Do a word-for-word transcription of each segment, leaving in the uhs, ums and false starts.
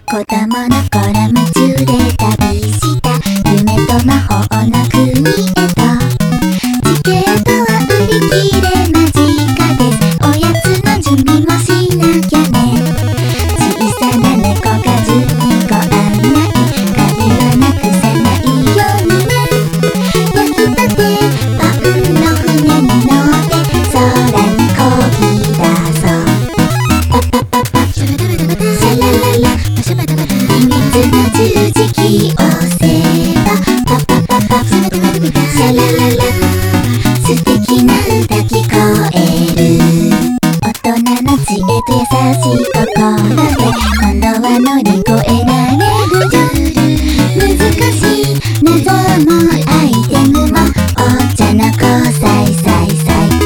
子供の頃夢中で旅した夢と魔法の国へと。チケットは売り切れ間近です。おやつの準備もしなきゃね。小さな猫が順にご案内、鍵はなくさないようにね。焼きたてパンの船に乗って空にこぎ出そう。パパパパシャララララシャラララパシャバタバタ秘密の十字キーを押せばパパパパシャバタバタバタシャラララ素敵な歌聞こえる。大人の知恵と優しい心で今度は乗り越えられる。難しい謎もアイテムもお茶の子さいさいさい。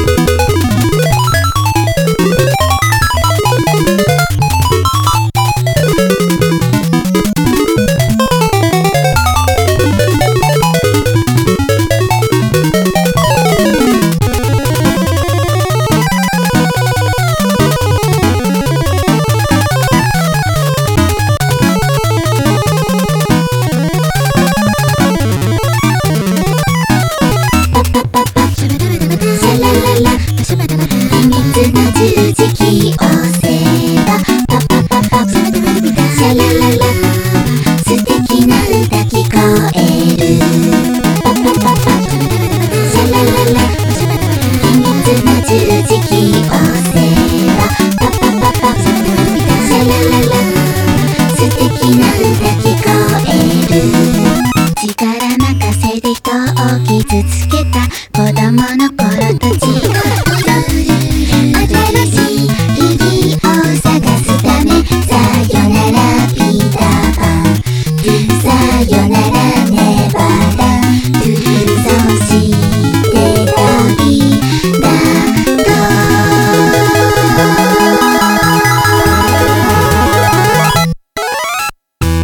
秘密の十字キーを押せばパパパパシャラララシャラララ素敵な歌聞こえる。パパパパシャラララ秘密の十字キーを押せばパパパパシャラララ素敵な歌聞こえる。力任せで人を傷つけた子供の頃